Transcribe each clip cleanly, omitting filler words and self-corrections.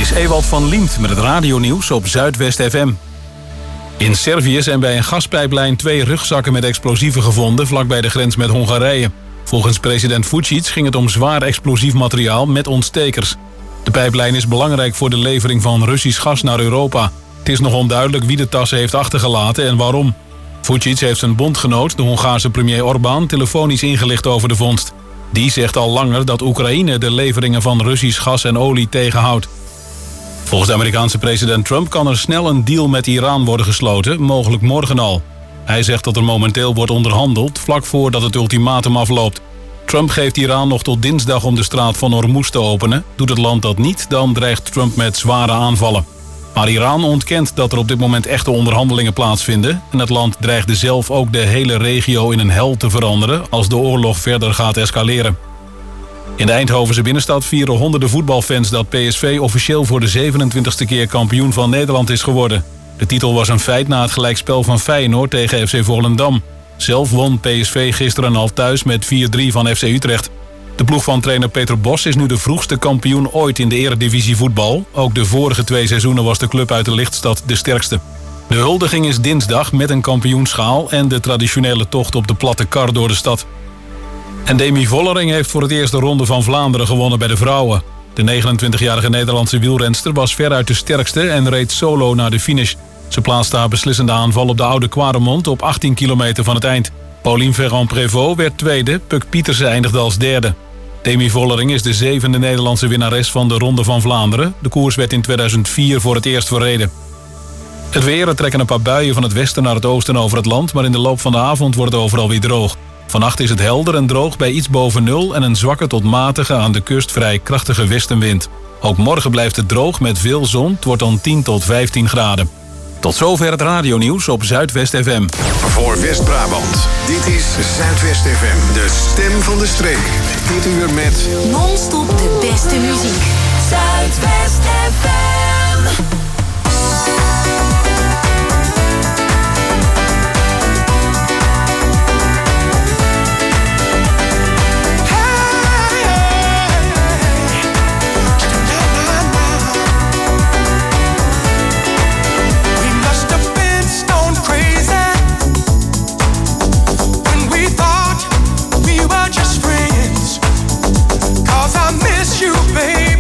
is Ewald van Liemt met het radionieuws op Zuidwest FM. In Servië zijn bij een gaspijplijn 2 rugzakken met explosieven gevonden vlakbij de grens met Hongarije. Volgens president Vučić ging het om zwaar explosief materiaal met ontstekers. De pijplijn is belangrijk voor de levering van Russisch gas naar Europa. Het is nog onduidelijk wie de tassen heeft achtergelaten en waarom. Vučić heeft zijn bondgenoot, de Hongaarse premier Orbán, telefonisch ingelicht over de vondst. Die zegt al langer dat Oekraïne de leveringen van Russisch gas en olie tegenhoudt. Volgens de Amerikaanse president Trump kan er snel een deal met Iran worden gesloten, mogelijk morgen al. Hij zegt dat er momenteel wordt onderhandeld, vlak voordat het ultimatum afloopt. Trump geeft Iran nog tot dinsdag om de straat van Hormuz te openen. Doet het land dat niet, dan dreigt Trump met zware aanvallen. Maar Iran ontkent dat er op dit moment echte onderhandelingen plaatsvinden. En het land dreigde zelf ook de hele regio in een hel te veranderen als de oorlog verder gaat escaleren. In de Eindhovense binnenstad vieren honderden voetbalfans dat PSV officieel voor de 27e keer kampioen van Nederland is geworden. De titel was een feit na het gelijkspel van Feyenoord tegen FC Volendam. Zelf won PSV gisteren al thuis met 4-3 van FC Utrecht. De ploeg van trainer Peter Bos is nu de vroegste kampioen ooit in de eredivisie voetbal. Ook de vorige 2 seizoenen was de club uit de lichtstad de sterkste. De huldiging is dinsdag met een kampioenschaal en de traditionele tocht op de platte kar door de stad. En Demi Vollering heeft voor het eerst de Ronde van Vlaanderen gewonnen bij de vrouwen. De 29-jarige Nederlandse wielrenster was veruit de sterkste en reed solo naar de finish. Ze plaatste haar beslissende aanval op de Oude Quaremont op 18 kilometer van het eind. Pauline Ferrand-Prévot werd tweede, Puk Pietersen eindigde als derde. Demi Vollering is de 7e Nederlandse winnares van de Ronde van Vlaanderen. De koers werd in 2004 voor het eerst verreden. Het weer, er trekken een paar buien van het westen naar het oosten over het land, maar in de loop van de avond wordt het overal weer droog. Vannacht is het helder en droog bij iets boven nul en een zwakke tot matige aan de kust vrij krachtige westenwind. Ook morgen blijft het droog met veel zon, het wordt dan 10 tot 15 graden. Tot zover het radionieuws op Zuidwest FM. Voor West-Brabant, dit is Zuidwest FM, de stem van de streek. Dit uur met non-stop de beste muziek. Zuidwest FM. Just friends, 'cause I miss you, baby.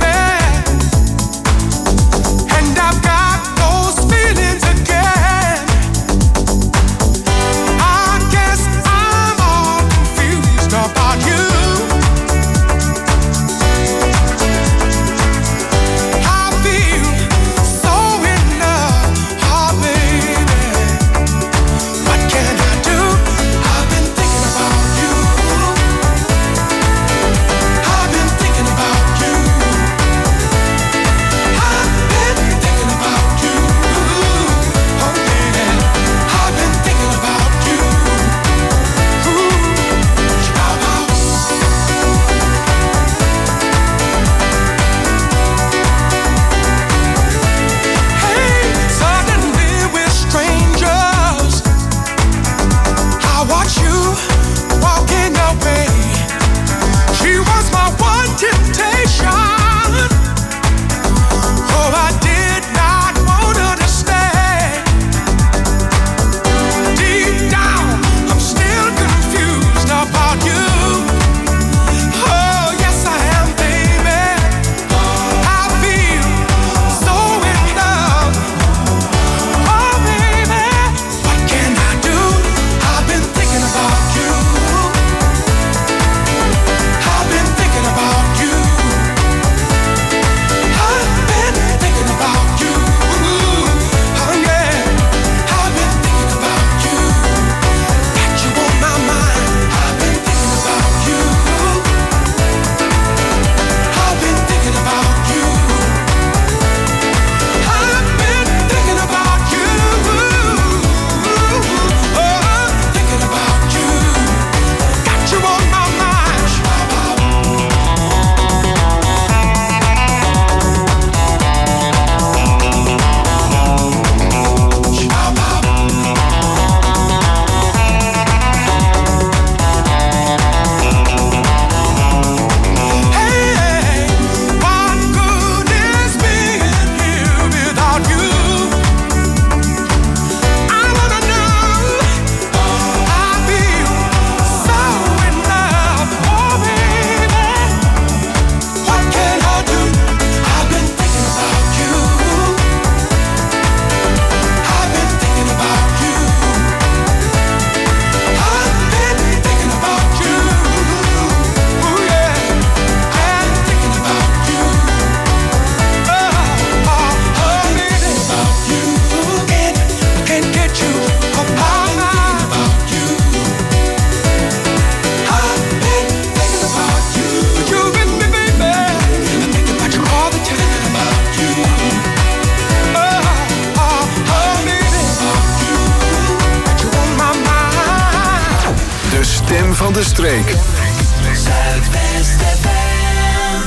van de streek. Zuidwest FM.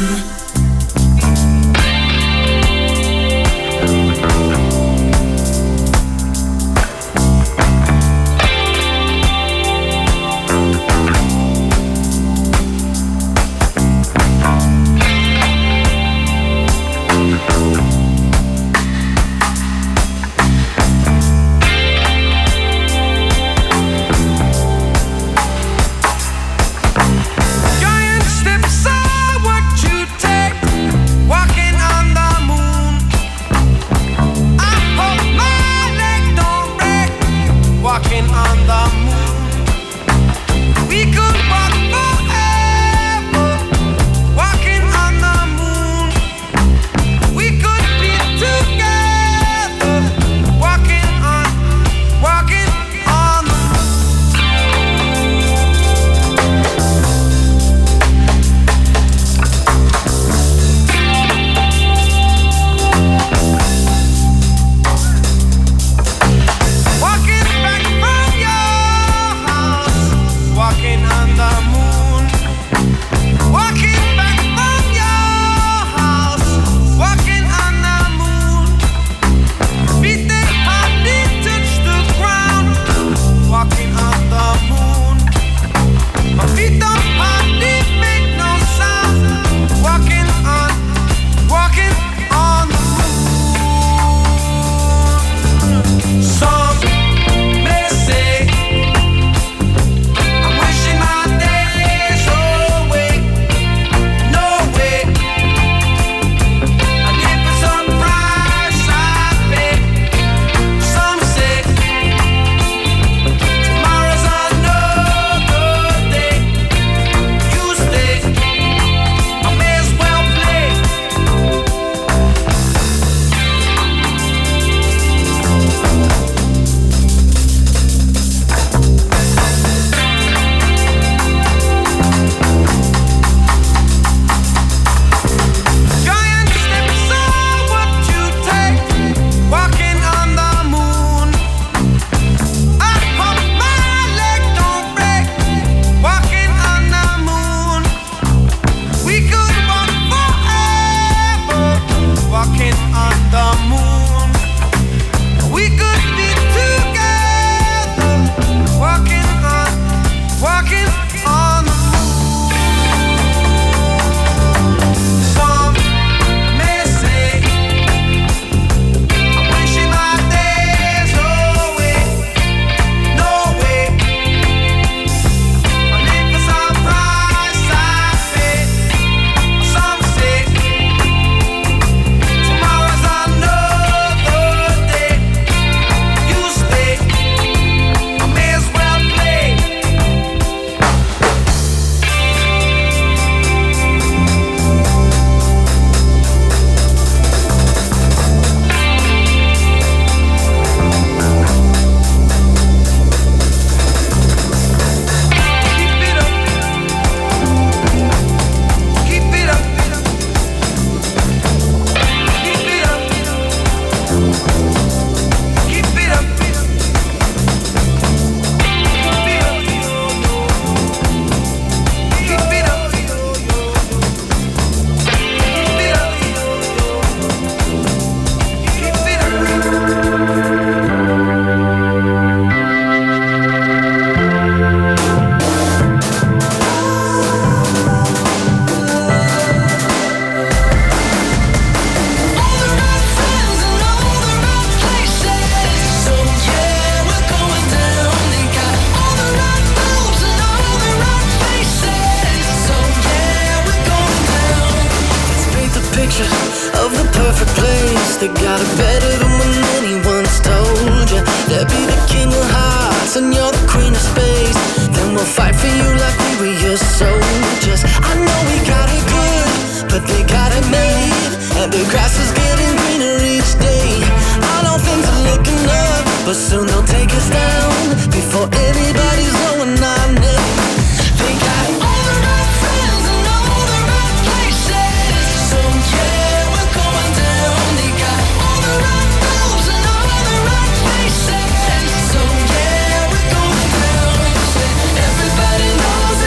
They got it better than when anyone's told you. They'll be the king of hearts and you're the queen of space. Then we'll fight for you like we were your soldiers. I know we got it good, but they got it made. And the grass is getting greener each day. I know things are looking up, but soon they'll take us down before anybody's going on it. They got all the right friends and all the right places. So yeah, we're going down. They got all the right moves and all the right faces. So yeah, we're going down. Everybody knows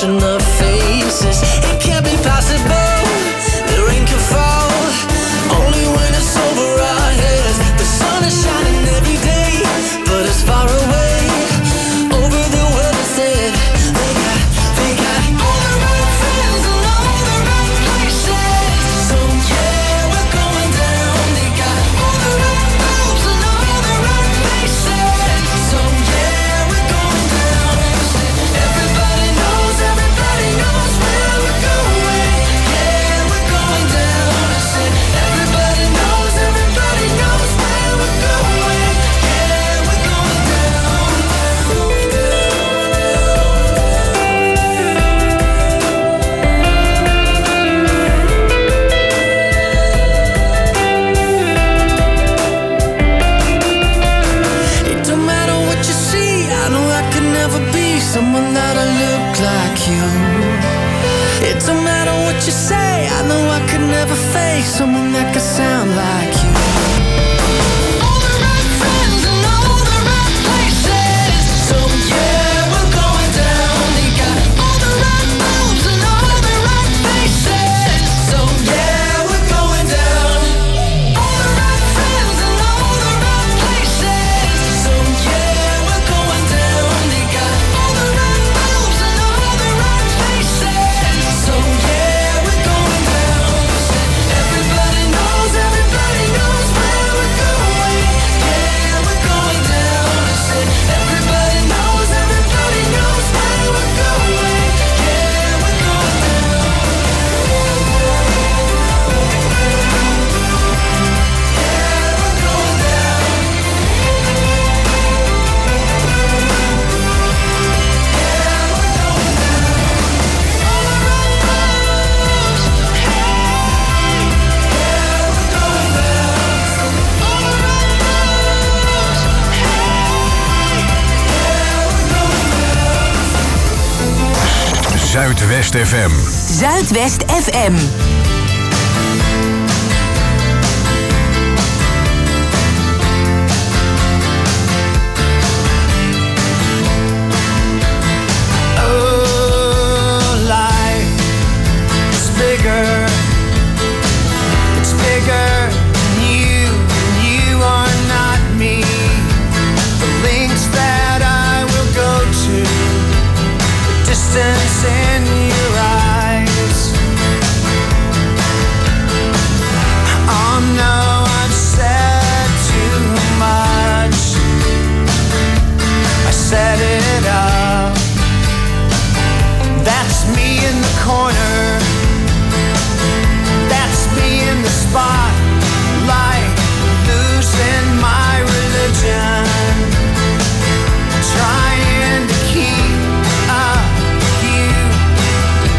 watching the faces. It can't be possible, the rain can fall only when it's over our heads. The sun is shining every day, but it's far away over the world instead. They got all the right friends and all the right places. So yeah, we're going down. They got all the right moves and all the right faces. So yeah, we're going down. Everybody knows where we're going. Yeah, we're going down. I said everybody knows where we're going. Yeah, we're going down. It don't matter what you see, I know I could never be someone that'll look like you. It don't matter what you say, I know I could never face someone that could sound like you. All the right friends and all the right places. So yeah, we're going down. They got all the right moves and all the right faces. So yeah, we're going down. All the right friends and all the right places. So yeah, we're going down. They got all the right moves and all the right faces. So yeah, we're going down. Everybody knows where we're going. Yeah, we're going down. I said everybody knows where we're going. Yeah, we're going down. Zuidwest FM. Zuidwest FM. Oh, life is bigger. It's bigger than you, and you are not me. The links that I will go to, the distance in your eyes. Oh no, I've said too much. I set it up. That's me in the corner. That's me in the spotlight, losing my religion, trying to keep up with you.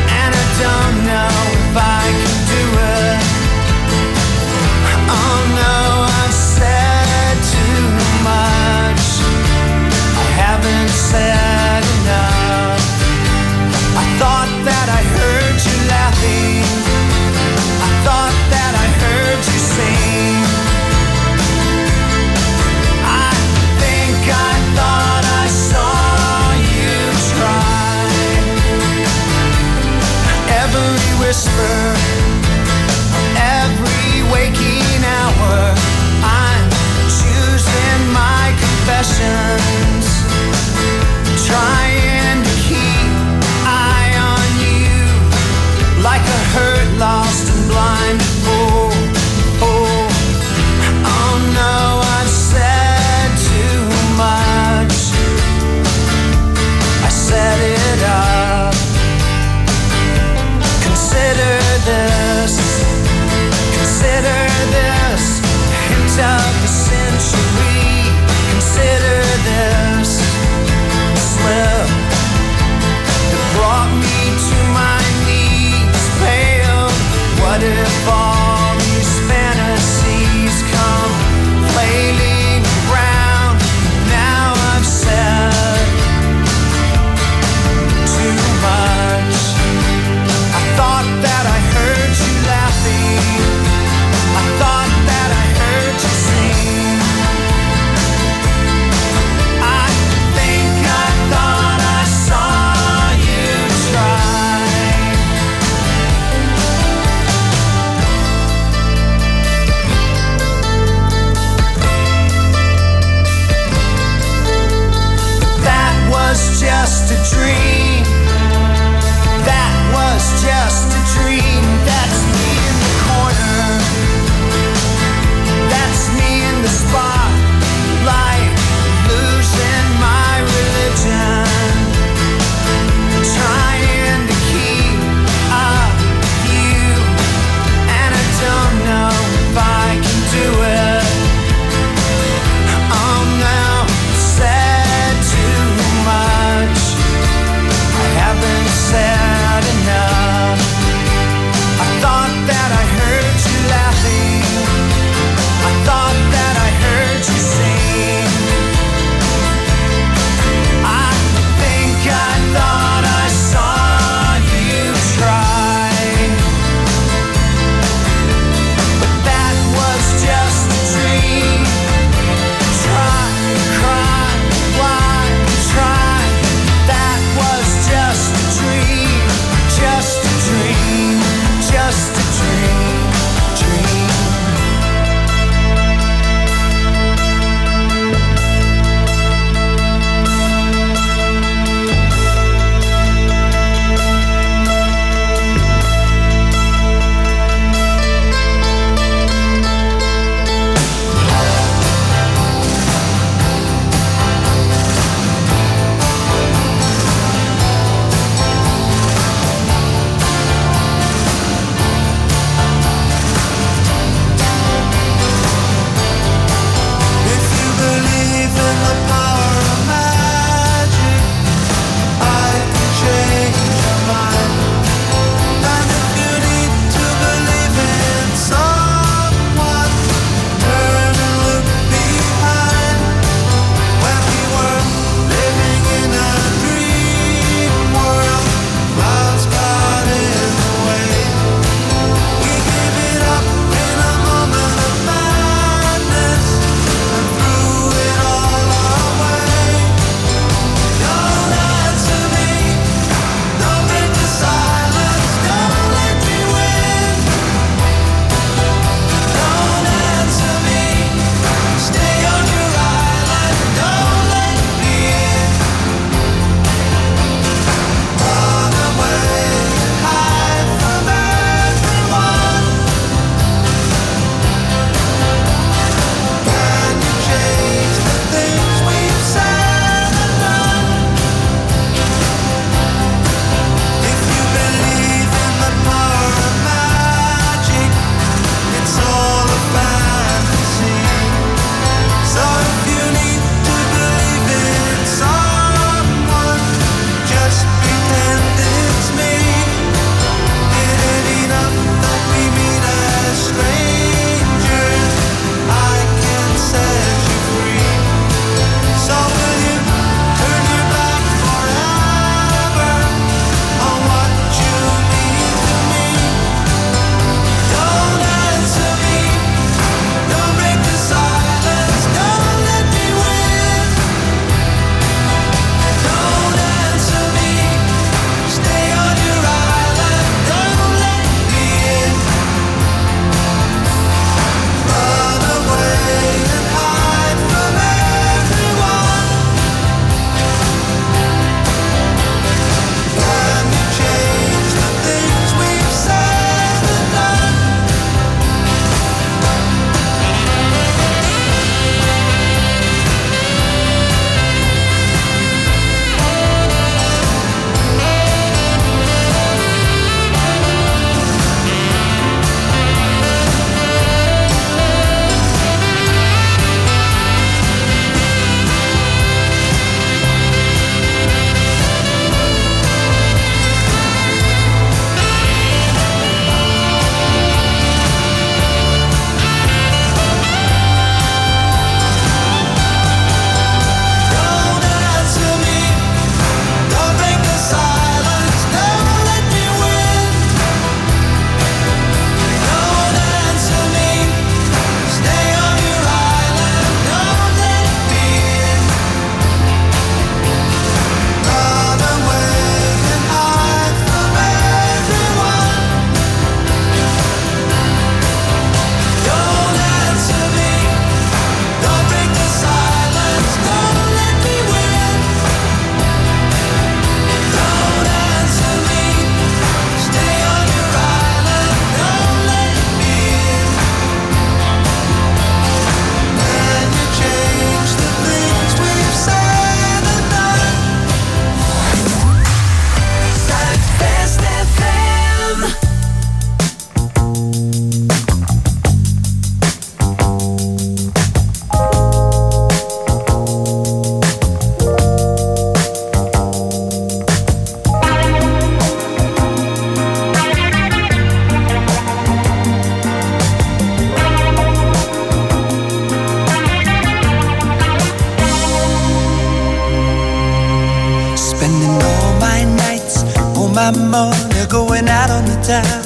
my money going out on the town,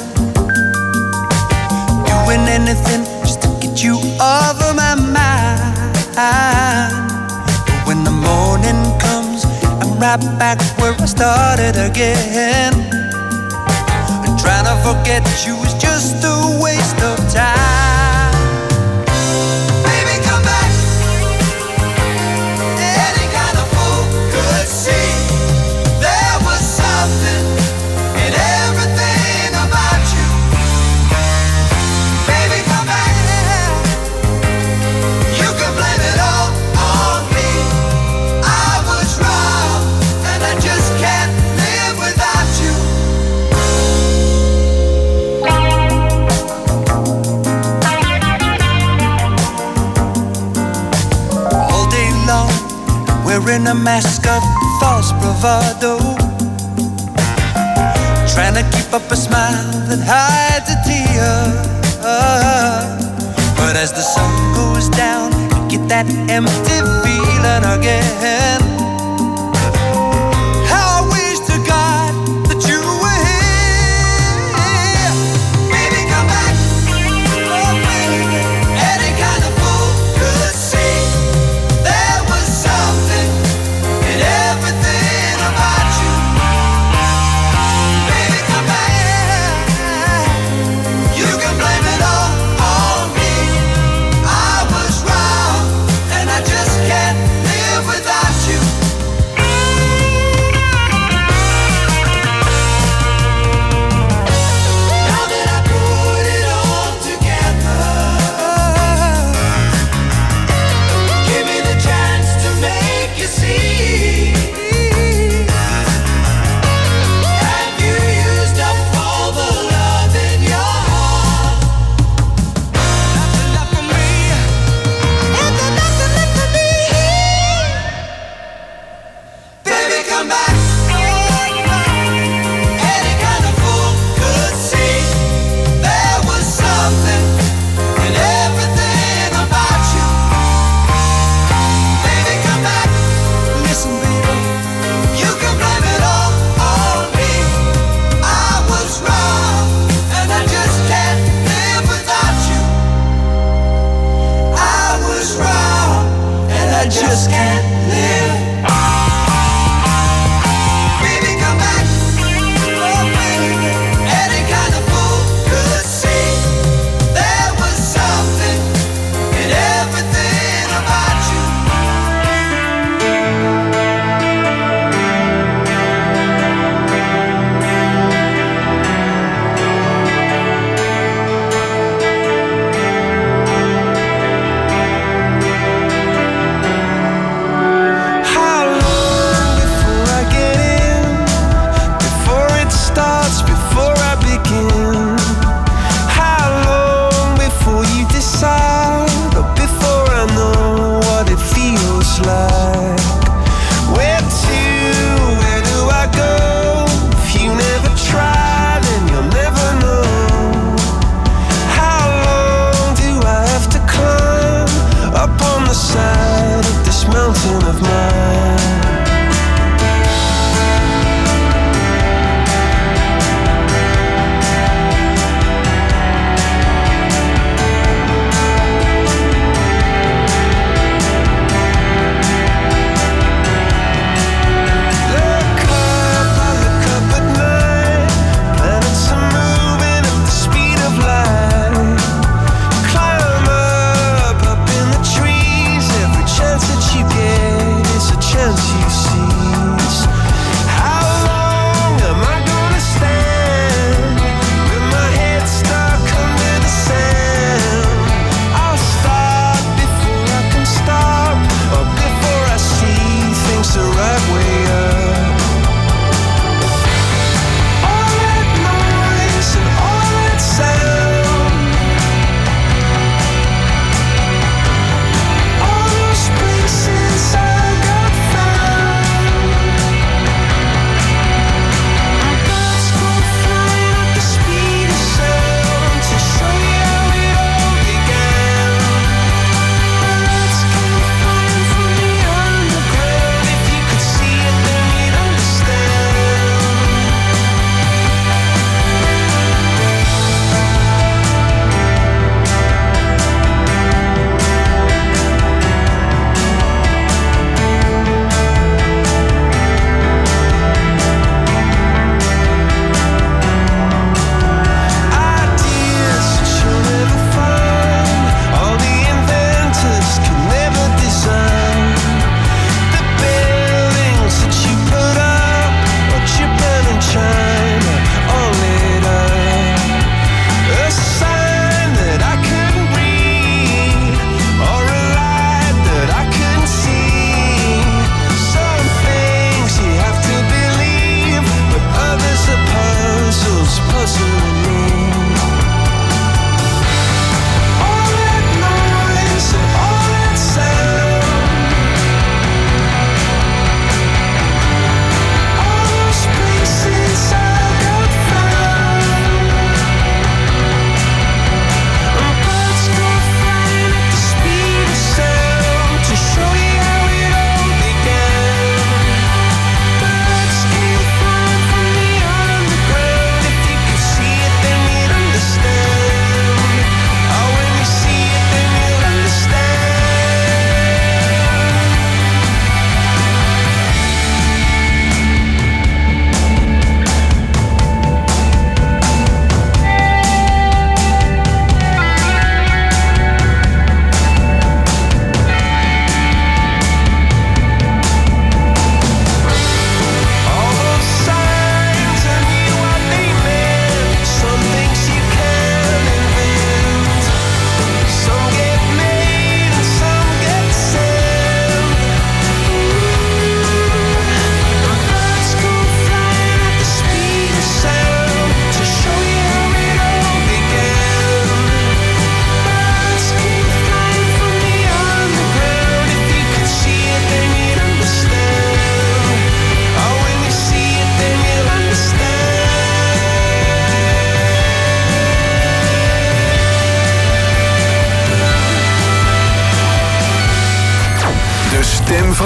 doing anything just to get you off of my mind. But when the morning comes, I'm right back where I started again. And trying to forget you is just a waste of time. Baby, come back. Any kind of fool could see there was something in everything about you. Baby, come back. You can blame it all on me. I was wrong, and I just can't live without you. All day long, wearing a mask of false bravado, trying to keep up a smile that hides a tear. But as the sun goes down, you get that empty feeling again. How I wish to God that you were here. Baby, come back. Oh, baby. Any kind of fool could see there was something in everything about you. Baby, come back. You can blame it all on me. I was wrong, and I just can't live without you.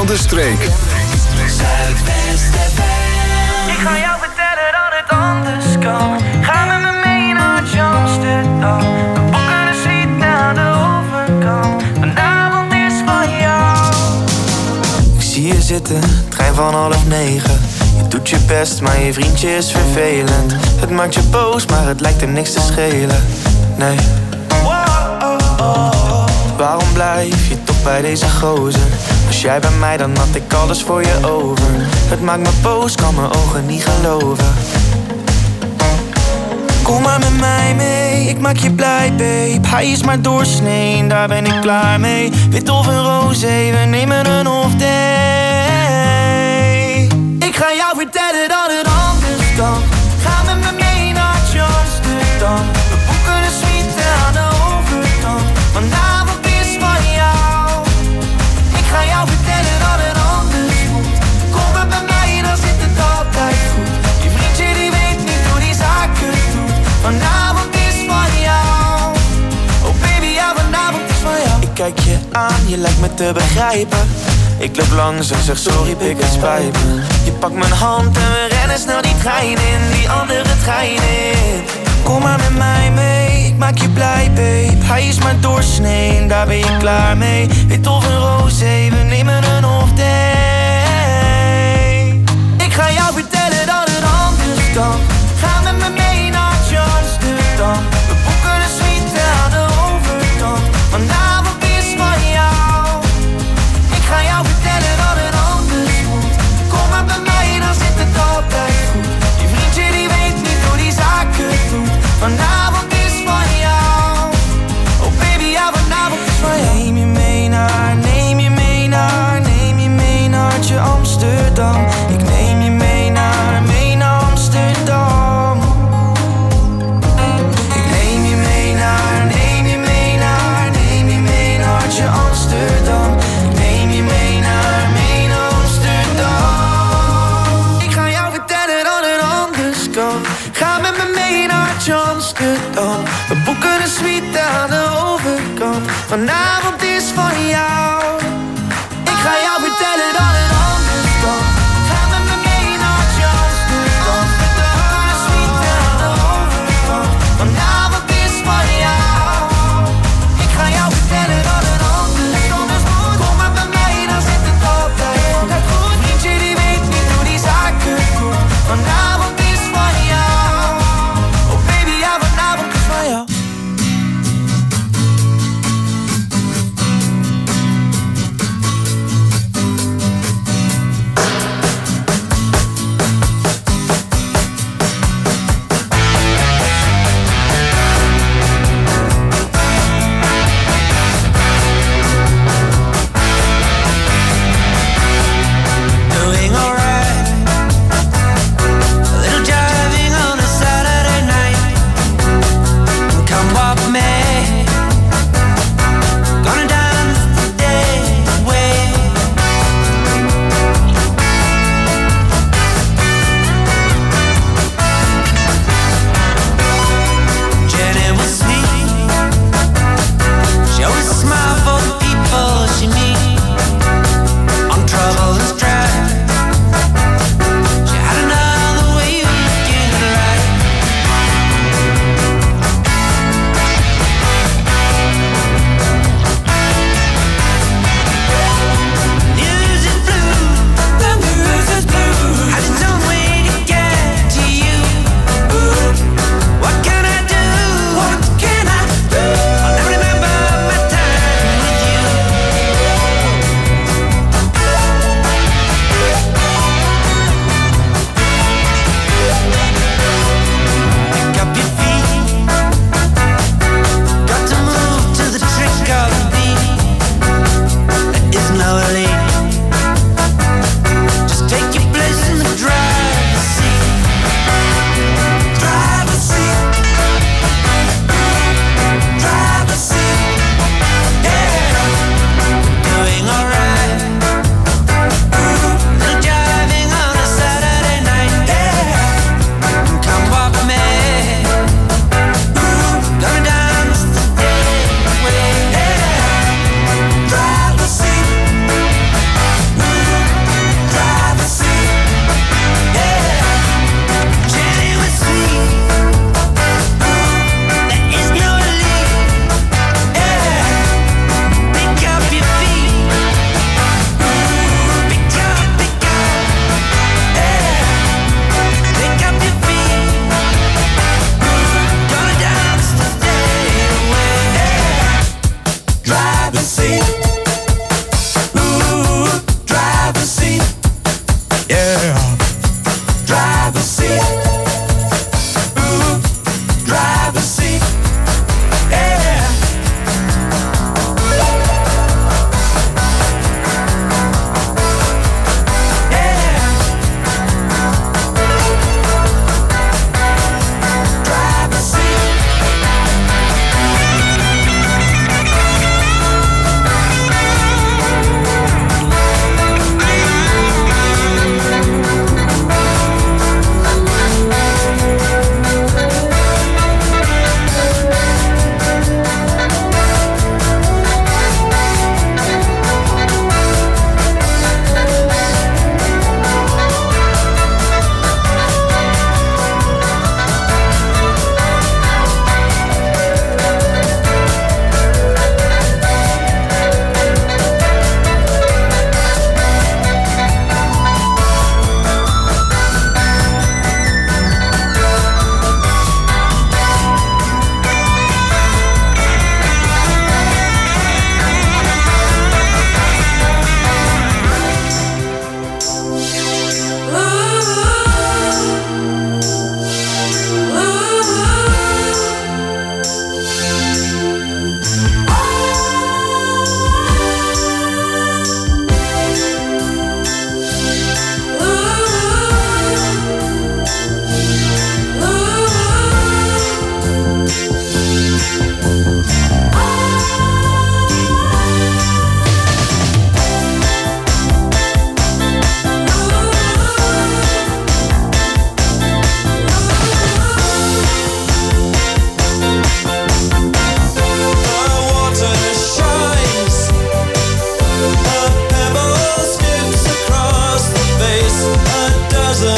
van de streek. Zuidwest FM. Ik ga jou vertellen dat het anders kan. Ga met me mee naar Amsterdam. We boeken een suite aan de overkant. Vanavond is van jou. Ik zie je zitten, trein van 8:30. Je doet je best, maar je vriendje is vervelend. Het maakt je boos, maar het lijkt hem niks te schelen. Nee. Waarom blijf je toch bij deze gozer? Was jij bij mij, dan had ik alles voor je over. Het maakt me boos, kan mijn ogen niet geloven. Kom maar met mij mee, ik maak je blij, babe. Hij is maar doorsnee, daar ben ik klaar mee. Wit of een roze, we nemen een off day. Ik ga jou vertellen dat het anders kan. Ga met me mee naar Amsterdam. We boeken een suite aan de overkant. Vanavond is van jou. Ik ga jou vertellen dat het anders moet. Kom maar bij mij, dan zit het altijd goed. Je vriendje die weet niet hoe die zaken doet. Vanavond is van jou. Oh baby, ja, vanavond is van jou. Ik kijk je aan, je lijkt me te begrijpen. Ik loop langs en zeg sorry, pik, het spijt me. Je pakt mijn hand en we rennen snel die trein in. Die andere trein in. Kom maar met mij mee, ik maak je blij, babe. Hij is maar doorsnee, daar ben je klaar mee. Wit of een roze, we nemen een off day. Ik ga jou vertellen dat het anders kan. Ga met me mee naar Amsterdam. We boeken een suite aan de overkant. Vanavond is van jou. Ik ga jou vertellen dat het anders moet. Kom maar bij mij, dan zit het altijd goed. Je vriendje die weet niet hoe die zaken doet. Vanavond is van jou. Oh baby, ja, vanavond is van jou. Neem je mee naar, neem je mee naar, neem je mee naar Amsterdam. Ik neem je mee naar Amsterdam. Ik neem je mee naar, neem je mee naar, neem je mee naar Amsterdam. Ik neem je mee naar Amsterdam. Ik ga jou vertellen dat het anders kan. Ga met me mee naar Amsterdam. We boeken een suite aan de overkant. Vanavond is van jou. Ik ga jou vertellen dat het anders kan. Ga met me mee naar Amsterdam. We boeken een suite aan de overkant. Vanavond is van jou. Ik ga jou vertellen dat het anders moet. Kom maar bij mij, dan zit het altijd goed. Vriendje die weet niet hoe die zaken doet. Vanavond is van jou. Oh baby, ja, vanavond is van jou.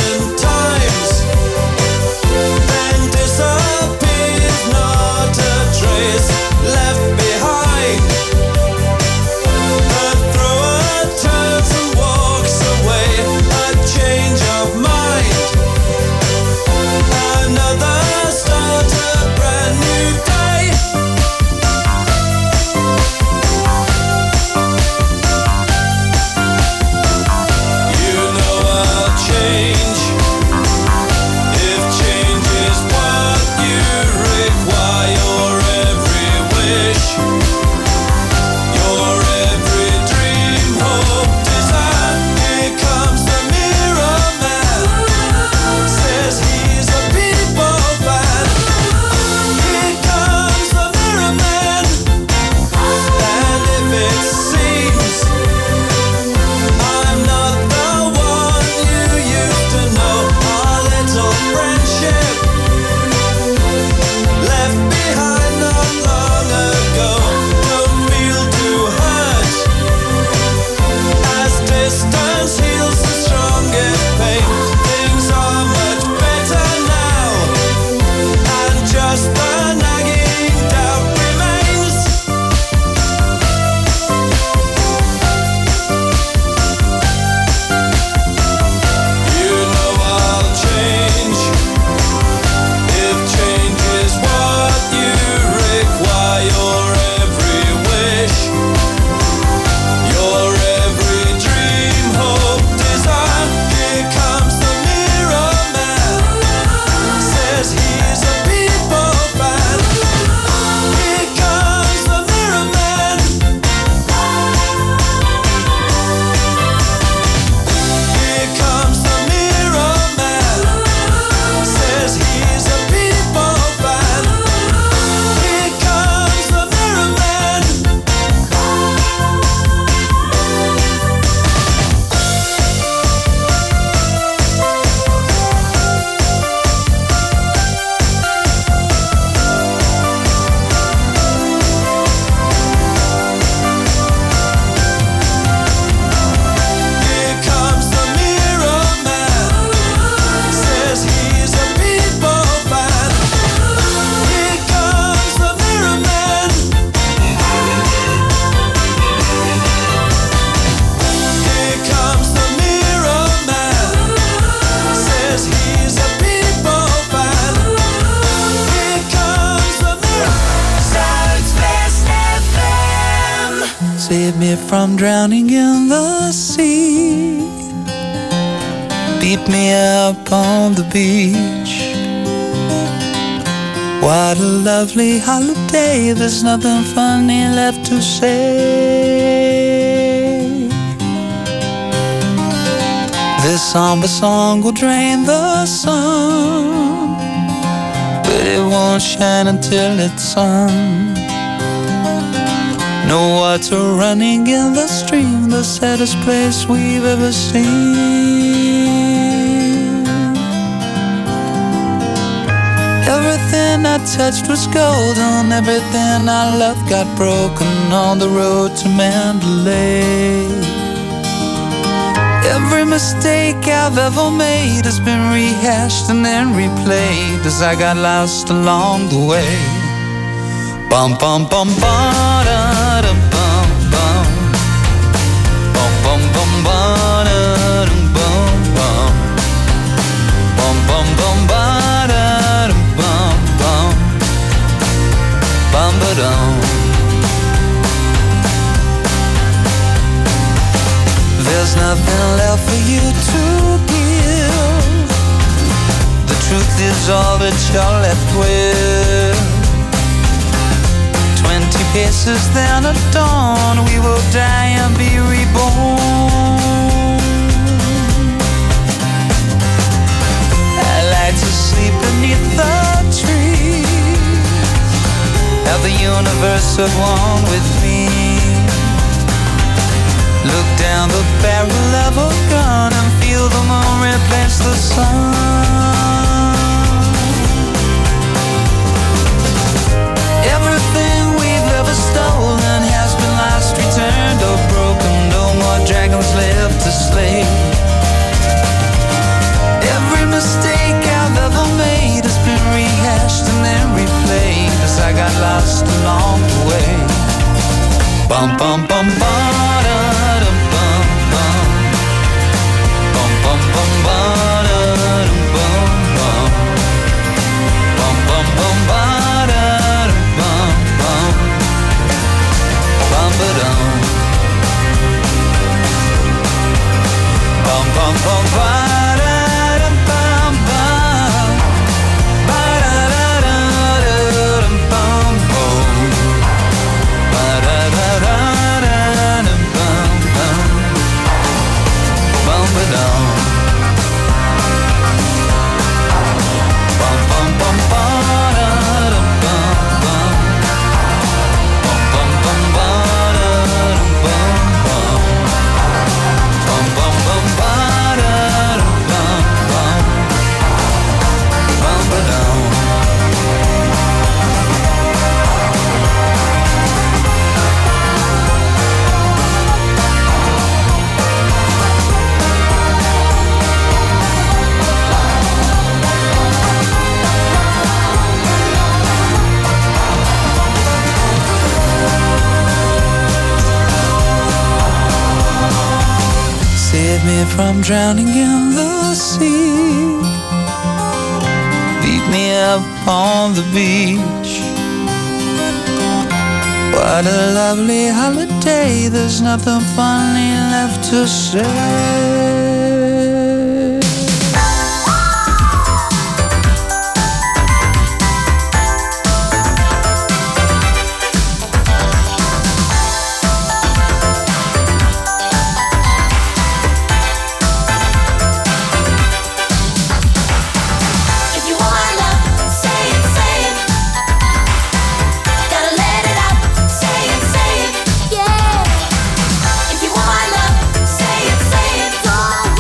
Save me from drowning in the sea. Beat me up on the beach. What a lovely holiday. There's nothing funny left to say. This somber song will drain the sun, but it won't shine until it's sun. No water running in the stream, the saddest place we've ever seen. Everything I touched was golden, everything I loved got broken on the road to Mandalay. Every mistake I've ever made has been rehashed and then replayed as I got lost along the way. Bum bum bum ba da da bum bum. Bum bum bum ba da da bum bum. Bum bum bum ba da da bum bum. Bum ba dum. There's nothing left for you to give. The truth is all that you're left with. 20 paces, then at dawn we will die and be reborn. I like to sleep beneath the trees, have the universe at one with me. Look down the barrel of a gun and feel the moon replace the sun. Everything we've ever stolen has been lost, returned or broken. No more dragons left to slay. Bum bum bum ba-da-dum bum bum. Bum bum bum ba-da-dum bum bum. Bum bum bum ba-da-dum bum bum. Bum ba-dum. Bum bum bum ba-da-dum bum bum. Ba-da-da-da-da-dum bum bum. Ba-da-da-da-da-dum bum bum. Bum ba-dum. Bum bum bum ba-da-dum bum bum. Bum bum bum ba-da-dum bum bum. Bum bum bum ba-da-dum bum bum. Bum ba-dum. Save me from drowning in the sea. Beat me up on the beach. What a lovely holiday. There's nothing funny left to say. If you want my love, say it, say it. Gotta let it out, say it, yeah. If you want my love, say it, say it. Don't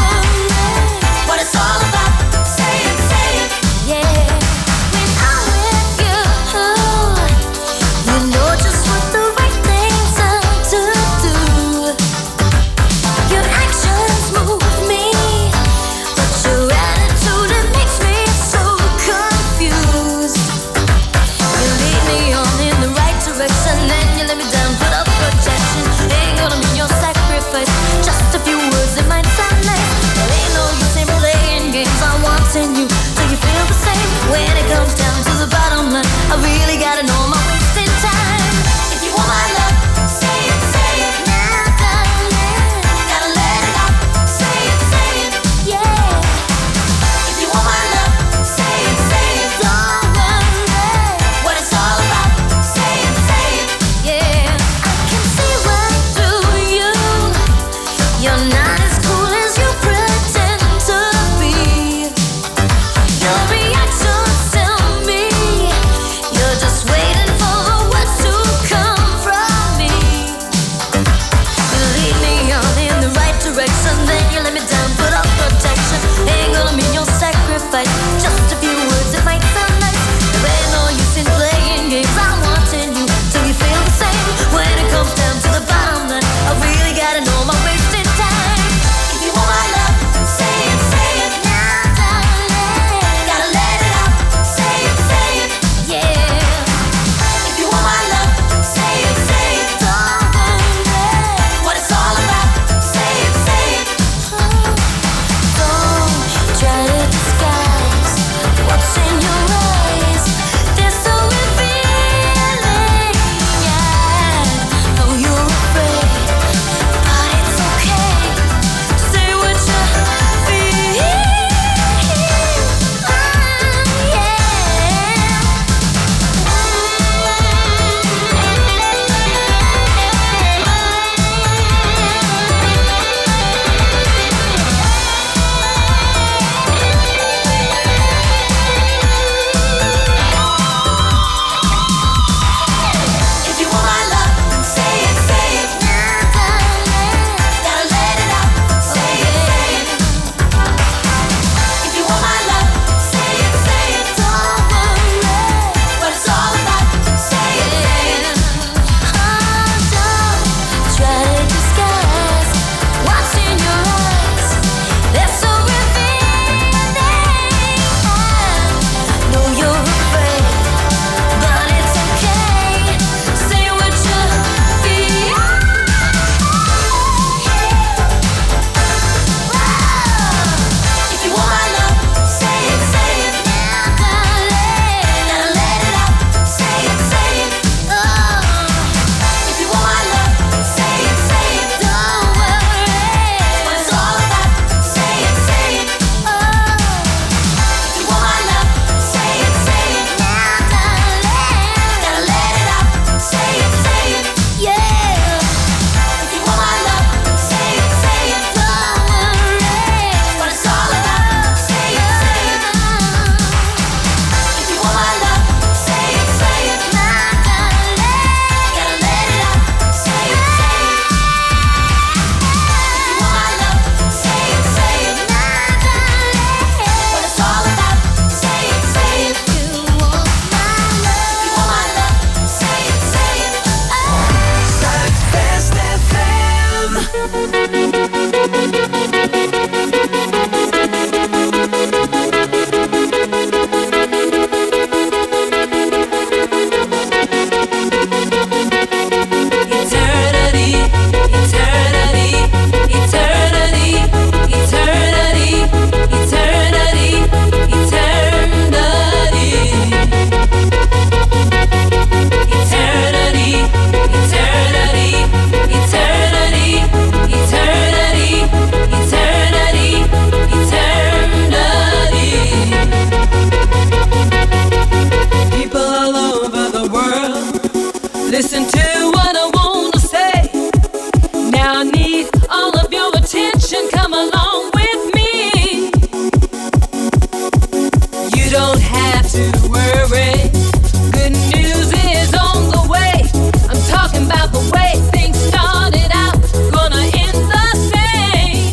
to worry. Good news is on the way. I'm talking about the way things started out, gonna end the same.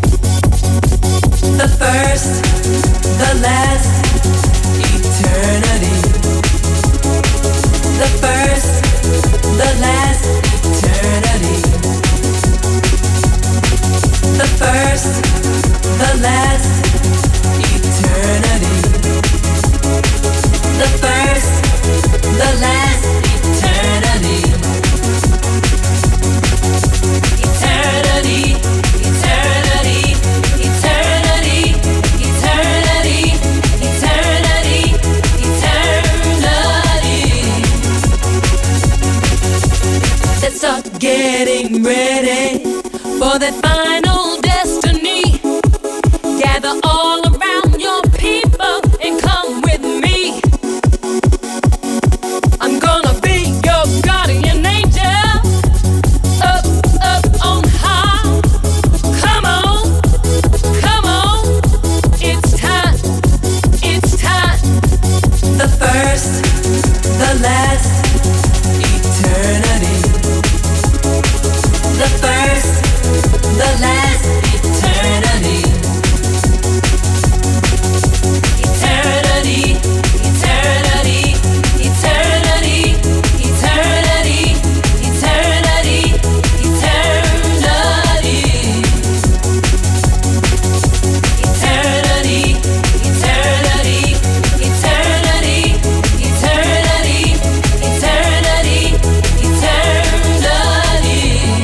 The first, the last, eternity. The first, the last, eternity. The first, the last, eternity. The first, the last, eternity. Eternity, eternity, eternity, eternity, eternity, eternity. Let's start getting ready for that final destiny. Gather all around your people and come with me. I'm gonna be your guardian angel, up, up on high. Come on, it's time, it's time. The first, the last, eternity. The first, the last, eternity. Eternity, eternity, eternity, eternity, eternity, eternity. Eternity, eternity, eternity, eternity, eternity, eternity.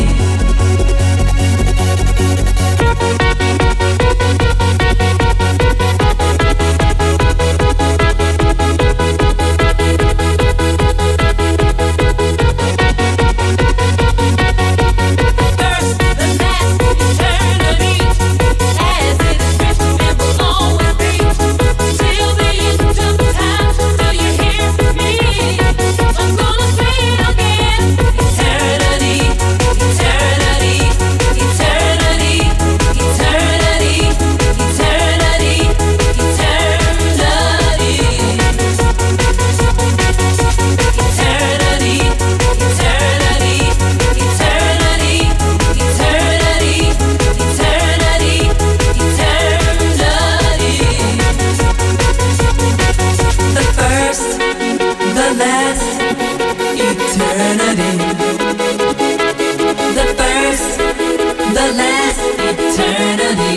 First, the last, eternity, as it is written and will always be, till the end of time. Do you hear me? I'm gonna say it again. Eternity, eternity, eternity, eternity, eternity, eternity. Eternity, eternity, eternity, eternity, eternity, eternity. The first, the last, eternity. The first, the last, eternity.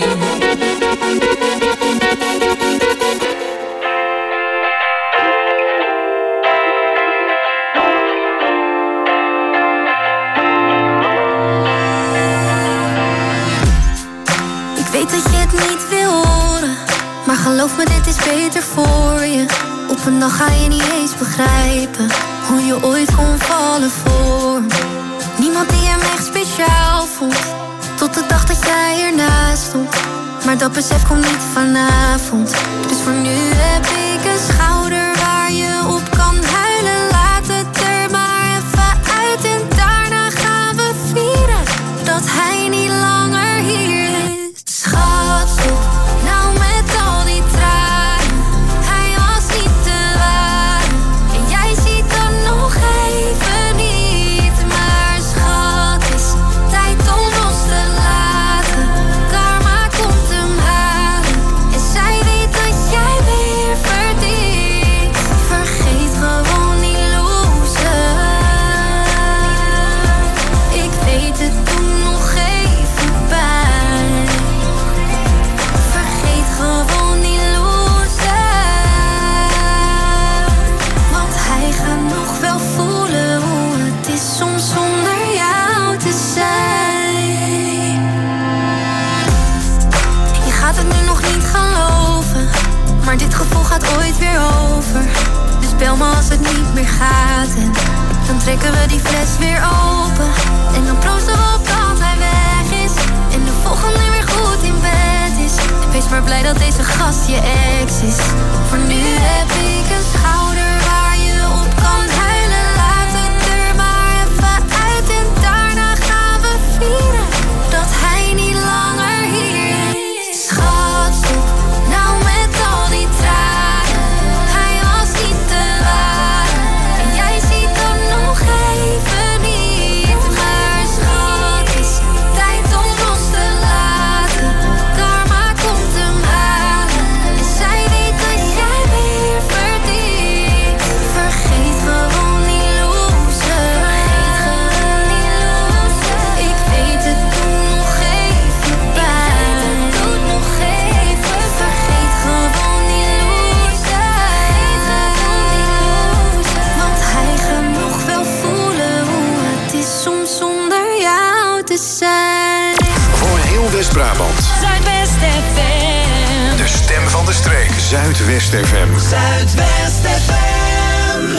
Ik weet dat je het niet wil horen, maar geloof me, dit is beter voor je. Op een dag ga je niet eens begrijpen hoe je ooit kon vallen voor me. Niemand die hem echt speciaal vond, tot de dag dat jij ernaast stond. Maar dat besef komt niet vanavond. Dus voor nu heb ik een schouder waar je op kan huilen. Laat het er maar even uit en daarna gaan we vieren dat hij niet langer hier is. Schat, stop nou met al die tranen. Hij was niet te waar en jij ziet dat nog even niet. Maar schat, is tijd om los te laten. Karma komt hem halen en zij weet dat jij weer verdient. Vergeet gewoon die loser. Ik weet het, doe nog even pijn. Vergeet gewoon die loser. Want hij gaat nog wel voelen hoe het is om zonder jou te zijn. Je gaat het nu nog niet geloven, maar dit gevoel gaat ooit weer over. Dus bel me als het niet meer gaat en dan trekken we die fles weer open. En dan proosten we op dat hij weg is en de volgende weer goed in bed is. Wees maar blij dat deze gast je ex is. Voor nu heb ik een schouder waar je op kan huilen. Laat het er maar even uit en daarna gaan we vieren dat hij niet langer hier is. Schat, stop nou met al die tranen. Hij was Zuidwest FM. Zuidwest FM.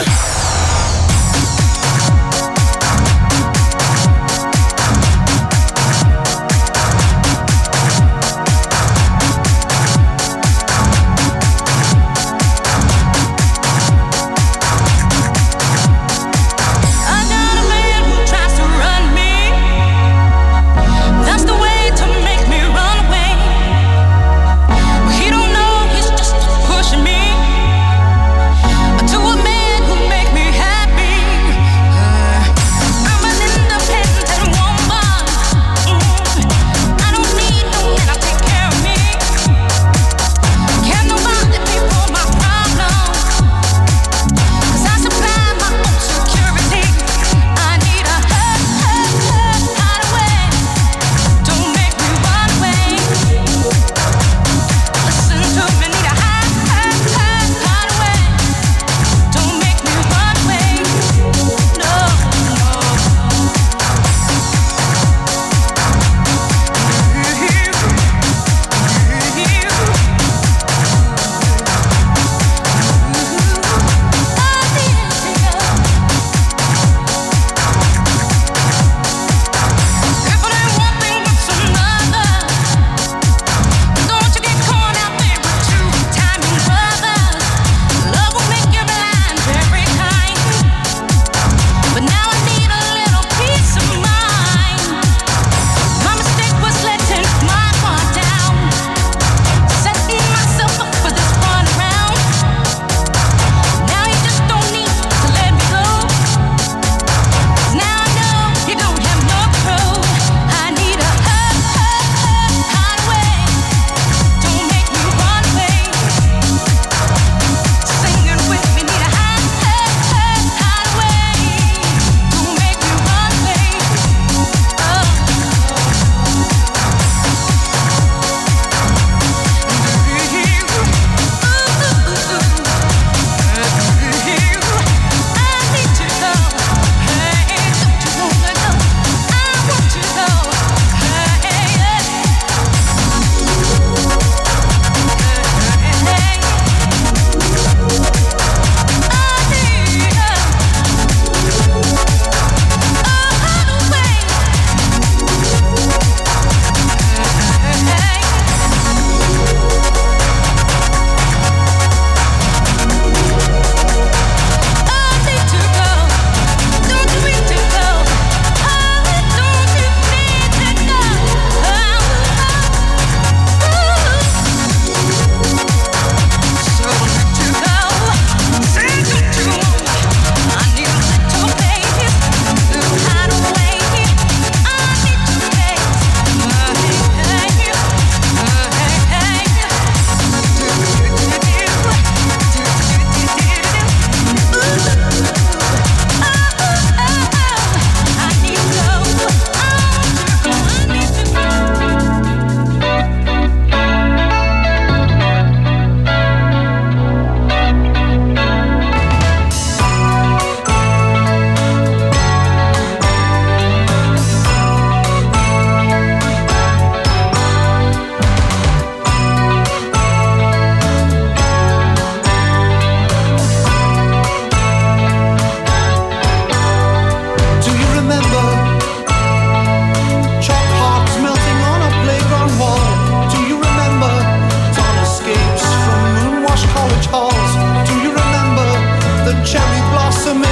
cherry blossom